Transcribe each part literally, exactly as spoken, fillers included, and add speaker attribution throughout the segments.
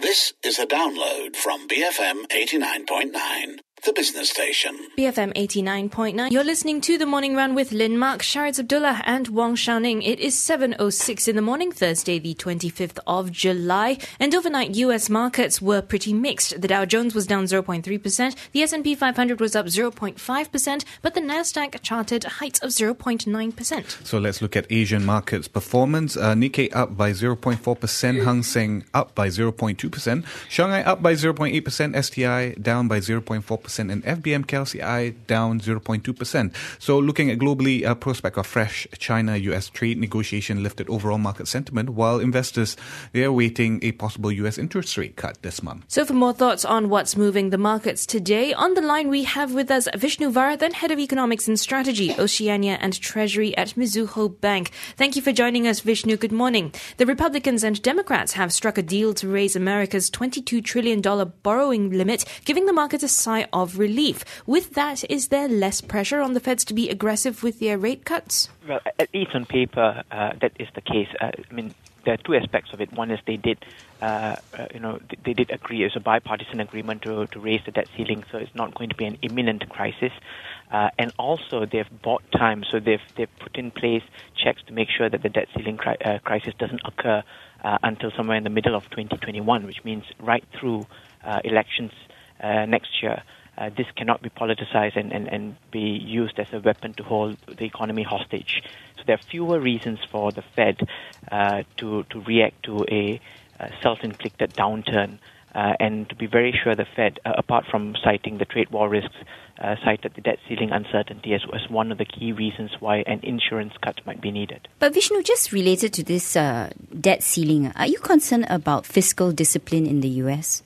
Speaker 1: This is a download from B F M eighty-nine point nine, the business station.
Speaker 2: B F M eighty-nine point nine. You're listening to The Morning Run with Lynn Mark, Shariz Abdullah and Wong Xiaoning. It is seven oh six in the morning, Thursday the twenty-fifth of July. And overnight U S markets were pretty mixed. The Dow Jones was down zero point three percent, the S and P five hundred was up zero point five percent, but the Nasdaq charted heights of zero point nine percent.
Speaker 3: So let's look at Asian markets performance. Uh, Nikkei up by zero point four percent, Hang Seng up by zero point two percent, Shanghai up by zero point eight percent, S T I down by zero point four percent, and F B M K L C I down zero point two percent. So looking at globally, a prospect of fresh China-U S trade negotiation lifted overall market sentiment, while investors, they are awaiting a possible U S interest rate cut this month.
Speaker 2: So for more thoughts on what's moving the markets today, on the line we have with us Vishnu Varadhan, Head of Economics and Strategy, Oceania and Treasury at Mizuho Bank. Thank you for joining us, Vishnu. Good morning. The Republicans and Democrats have struck a deal to raise America's twenty-two trillion dollars borrowing limit, giving the market a sigh of relief. With that, is there less pressure on the Feds to be aggressive with their rate cuts?
Speaker 4: Well, at least on paper, uh, that is the case. Uh, I mean, there are two aspects of it. One is they did, uh, uh, you know, they did agree. It was a bipartisan agreement to to raise the debt ceiling, so it's not going to be an imminent crisis. Uh, and also, they've bought time, so they've they've put in place checks to make sure that the debt ceiling cri- uh, crisis doesn't occur uh, until somewhere in the middle of twenty twenty-one, which means right through uh, elections uh, next year. Uh, this cannot be politicized and, and, and be used as a weapon to hold the economy hostage. So there are fewer reasons for the Fed uh, to, to react to a uh, self-inflicted downturn uh, and to be very sure the Fed, uh, apart from citing the trade war risks, uh, cited the debt ceiling uncertainty as, as one of the key reasons why an insurance cut might be needed.
Speaker 5: But Vishnu, just related to this uh, debt ceiling, are you concerned about fiscal discipline in the U S?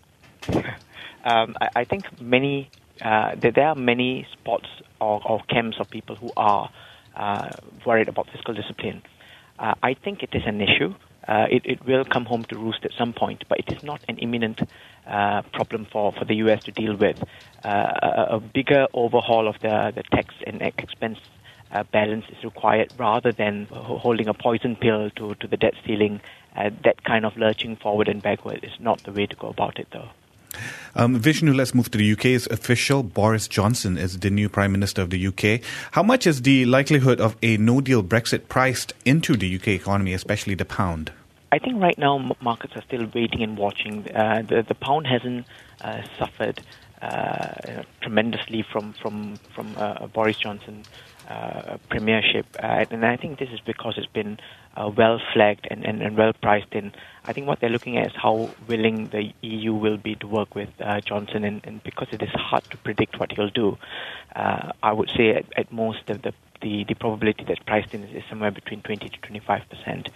Speaker 4: um, I, I think many... Uh, there, there are many spots or, or camps of people who are uh, worried about fiscal discipline. Uh, I think it is an issue. Uh, it, it will come home to roost at some point, but it is not an imminent uh, problem for, for the U S to deal with. Uh, a, a bigger overhaul of the, the tax and expense uh, balance is required rather than holding a poison pill to, to the debt ceiling. Uh, that kind of lurching forward and backward is not the way to go about it, though.
Speaker 3: Um, Vishnu, let's move to the U K's official. Boris Johnson is the new Prime Minister of the U K. How much is the likelihood of a no-deal Brexit priced into the U K economy, especially the pound?
Speaker 4: I think right now markets are still waiting and watching. Uh, the, the pound hasn't uh, suffered uh, tremendously from from from uh, Boris Johnson uh, premiership, uh, and I think this is because it's been uh, well flagged and, and, and well priced in. I think what they're looking at is how willing the E U will be to work with uh, Johnson, and, and because it is hard to predict what he'll do, uh, I would say at, at most the, the the the probability that's priced in is, is somewhere between twenty to twenty-five percent.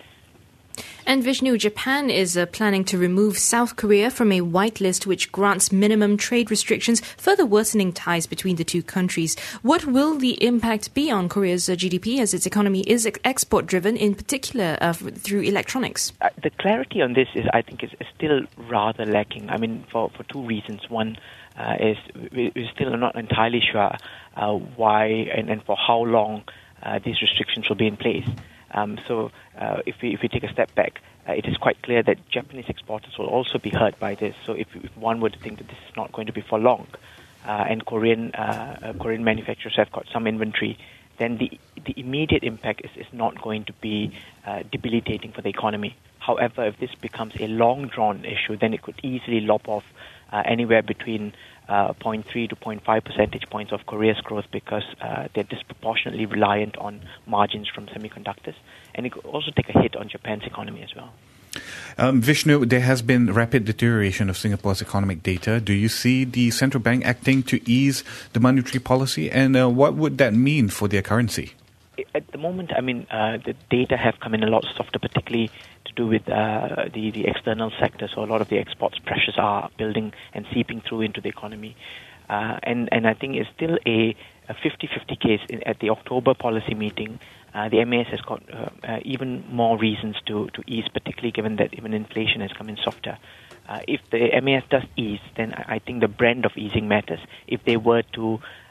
Speaker 2: And Vishnu, Japan is uh, planning to remove South Korea from a whitelist which grants minimum trade restrictions, further worsening ties between the two countries. What will the impact be on Korea's uh, G D P, as its economy is ex- export-driven, in particular uh, f- through electronics?
Speaker 4: Uh, the clarity on this is, I think, is, is still rather lacking. I mean, for, for two reasons. One uh, is we, we're still not entirely sure uh, why and, and for how long uh, these restrictions will be in place. Um, so uh, if we if we take a step back, uh, it is quite clear that Japanese exporters will also be hurt by this. So if, if one were to think that this is not going to be for long, uh, and Korean uh, Korean manufacturers have got some inventory, then the the immediate impact is, is not going to be uh, debilitating for the economy. However, if this becomes a long-drawn issue, then it could easily lop off uh, anywhere between uh, zero point three to zero point five percentage points of Korea's growth, because uh, they're disproportionately reliant on margins from semiconductors. And it could also take a hit on Japan's economy as well.
Speaker 3: Um, Vishnu, there has been rapid deterioration of Singapore's economic data. Do you see the central bank acting to ease the monetary policy? And uh, what would that mean for their currency?
Speaker 4: At the moment, I mean, uh, the data have come in a lot softer, particularly to do with uh, the, the external sector. So a lot of the exports pressures are building and seeping through into the economy. Uh, and, and I think it's still a, a fifty-fifty case. In, at the October policy meeting, uh, the M A S has got uh, uh, even more reasons to, to ease, particularly given that even inflation has come in softer. Uh, if the M A S does ease, then I think the brand of easing matters. If they were to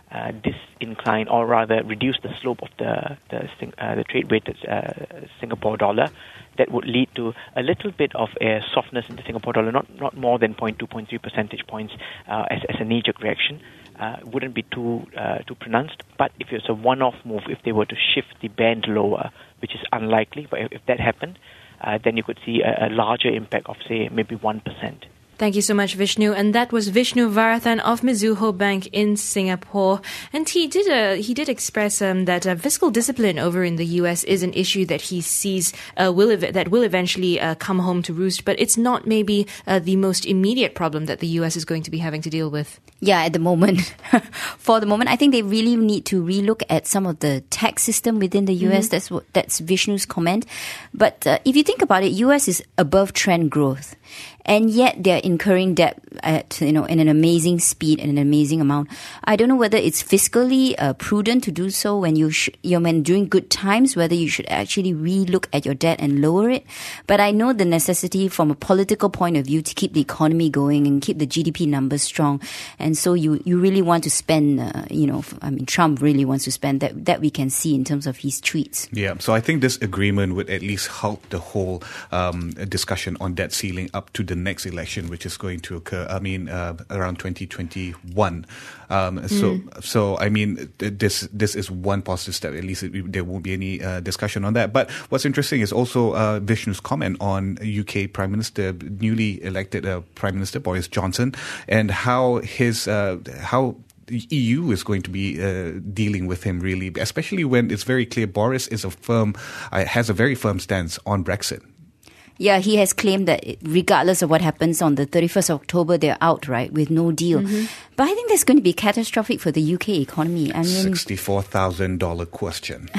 Speaker 4: uh, disincline, or rather reduce the slope of the the, sing, uh, the trade-weighted uh, Singapore dollar, that would lead to a little bit of a softness in the Singapore dollar, not not more than zero point two, zero point three percentage points uh, as, as a knee-jerk reaction. Uh, wouldn't be too uh, too pronounced. But if it's a one-off move, if they were to shift the band lower, which is unlikely, but if, if that happened, uh, then you could see a, a larger impact of, say, maybe one percent.
Speaker 2: Thank you so much, Vishnu. And that was Vishnu Varathan of Mizuho Bank in Singapore. And he did uh, he did express um, that uh, fiscal discipline over in the U S is an issue that he sees uh, will ev- that will eventually uh, come home to roost. But it's not maybe uh, the most immediate problem that the U S is going to be having to deal with.
Speaker 5: Yeah, at the moment. For the moment, I think they really need to relook at some of the tax system within the U S. Mm-hmm. That's what, that's Vishnu's comment. But uh, if you think about it, U S is above trend growth. And yet they're incurring debt at, you know, in an amazing speed and an amazing amount. I don't know whether it's fiscally uh, prudent to do so when you sh- you're when during good times, whether you should actually relook at your debt and lower it. But I know the necessity from a political point of view to keep the economy going and keep the G D P numbers strong. And so you, you really want to spend, uh, you know, I mean, Trump really wants to spend that, that we can see in terms of his tweets.
Speaker 3: Yeah. So I think this agreement would at least halt the whole um, discussion on debt ceiling up to the next election, which is going to occur, I mean, uh, around twenty twenty-one. Um, mm. So, so I mean, this this is one positive step. At least it, there won't be any uh, discussion on that. But what's interesting is also uh, Vishnu's comment on U K Prime Minister, newly elected uh, Prime Minister Boris Johnson, and how his uh, how. The E U is going to be uh, dealing with him, really, especially when it's very clear Boris is a firm, uh, has a very firm stance on Brexit.
Speaker 5: Yeah, he has claimed that regardless of what happens on the thirty-first of October, they're out, right, with no deal. Mm-hmm. But I think that's going to be catastrophic for the U K economy. I mean,
Speaker 3: sixty-four thousand dollars question.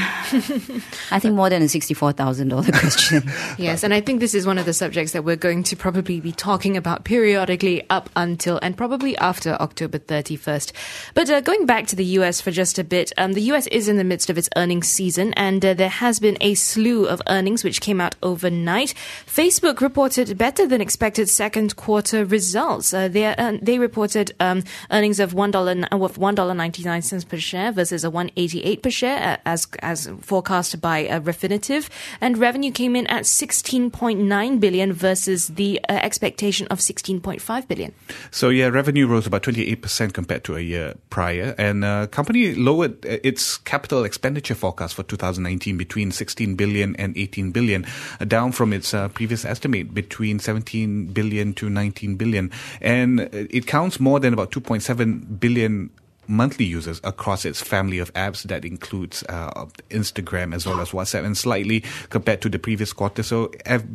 Speaker 5: I think more than a sixty-four thousand dollars question.
Speaker 2: Yes, and I think this is one of the subjects that we're going to probably be talking about periodically up until and probably after October thirty-first. But uh, going back to the U S for just a bit, um, the U S is in the midst of its earnings season, and uh, there has been a slew of earnings which came out overnight. Facebook reported better than expected second quarter results. Uh, they uh, they reported um, earnings of one dollar of one dollar ninety nine cents per share versus a one eighty eight per share, uh, as as forecast by uh, Refinitiv, and revenue came in at sixteen point nine billion versus the uh, expectation of sixteen point five billion.
Speaker 3: So yeah, revenue rose about twenty eight percent compared to a year prior, and uh, company lowered its capital expenditure forecast for two thousand nineteen between sixteen billion and eighteen billion, uh, down from its uh, previous estimate between seventeen billion to nineteen billion, and it counts more than about two point seven billion monthly users across its family of apps that includes uh, Instagram as well as WhatsApp, and slightly compared to the previous quarter. So,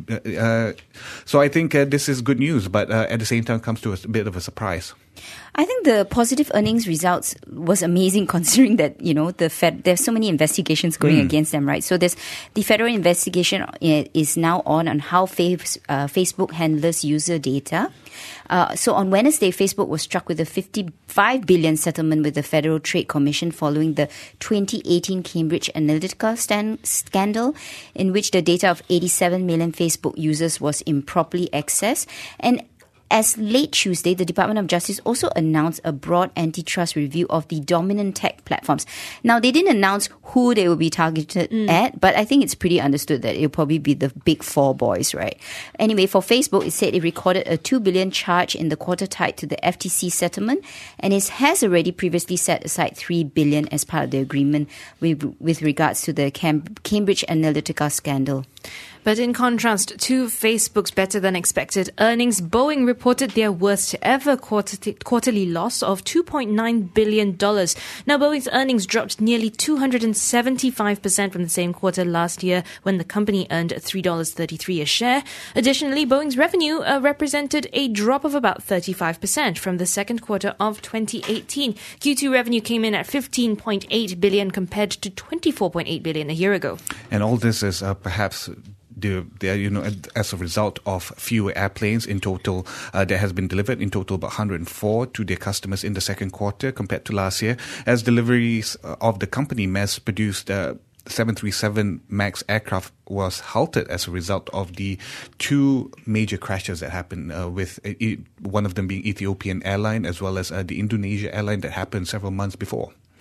Speaker 3: uh, so I think uh, this is good news, but uh, at the same time comes to a bit of a surprise.
Speaker 5: I think the positive earnings results was amazing, considering that, you know, the Fed, there's so many investigations going mm. against them, right? So there's the federal investigation is now on on how face, uh, Facebook handles user data. Uh, so on Wednesday, Facebook was struck with a fifty-five billion settlement with the Federal Trade Commission following the twenty eighteen Cambridge Analytica stand, scandal, in which the data of eighty-seven million Facebook users was improperly accessed. And as late Tuesday, the Department of Justice also announced a broad antitrust review of the dominant tech platforms. Now, they didn't announce who they will be targeted mm. at, but I think it's pretty understood that it'll probably be the big four boys, right? Anyway, for Facebook, it said it recorded a two billion dollars charge in the quarter tied to the F T C settlement, and it has already previously set aside three billion dollars as part of the agreement with, with regards to the Cam- Cambridge Analytica scandal.
Speaker 2: But in contrast to Facebook's better-than-expected earnings, Boeing reported their worst-ever quarter- quarterly loss of two point nine billion dollars. Now, Boeing's earnings dropped nearly two hundred seventy-five percent from the same quarter last year, when the company earned three dollars and thirty-three cents a share. Additionally, Boeing's revenue uh, represented a drop of about thirty-five percent from the second quarter of twenty eighteen. Q two revenue came in at fifteen point eight billion dollars compared to twenty-four point eight billion dollars a year ago.
Speaker 3: And all this is uh, perhaps... The, the, you know, as a result of fewer airplanes in total uh, that has been delivered, in total about one hundred four to their customers in the second quarter compared to last year, as deliveries of the company mass-produced uh, seven thirty-seven MAX aircraft was halted as a result of the two major crashes that happened, uh, with uh, one of them being Ethiopian Airline as well as uh, the Indonesia Airline that happened several months before.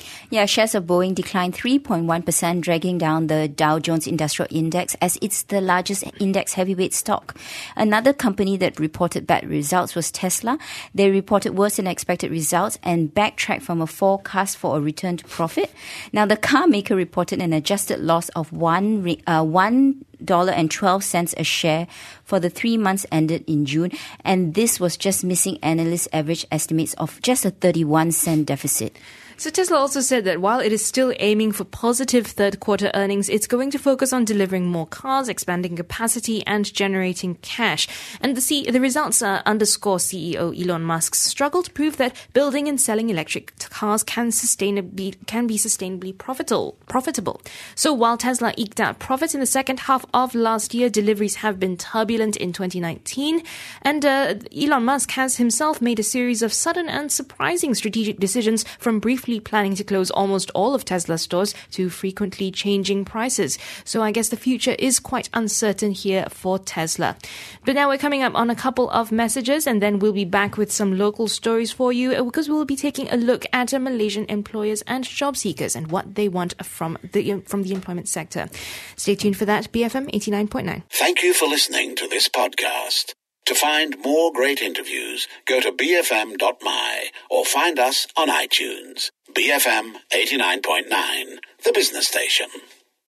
Speaker 5: Yeah, shares of Boeing declined three point one percent, dragging down the Dow Jones Industrial Index as it's the largest index heavyweight stock. Another company that reported bad results was Tesla. They reported worse than expected results and backtracked from a forecast for a return to profit. Now, the car maker reported an adjusted loss of one uh, one dollar and twelve cents a share for the three months ended in June, and this was just missing analyst average estimates of just a thirty-one cent deficit.
Speaker 2: So Tesla also said that while it is still aiming for positive third quarter earnings, it's going to focus on delivering more cars, expanding capacity, and generating cash. And the C- the results uh, underscore C E O Elon Musk's struggle to prove that building and selling electric cars can sustainably can be sustainably profitable. Profitable. So while Tesla eked out profits in the second half of last year, deliveries have been turbulent in twenty nineteen, and uh, Elon Musk has himself made a series of sudden and surprising strategic decisions, from briefly planning to close almost all of Tesla stores to frequently changing prices. So I guess the future is quite uncertain here for Tesla. But now we're coming up on a couple of messages, and then we'll be back with some local stories for you, because we'll be taking a look at uh, Malaysian employers and job seekers and what they want from the from the employment sector. Stay tuned for that. B F M eighty-nine point nine.
Speaker 1: Thank you for listening to this podcast. To find more great interviews, go to b f m dot m y or find us on iTunes. B F M eighty-nine point nine, the business station.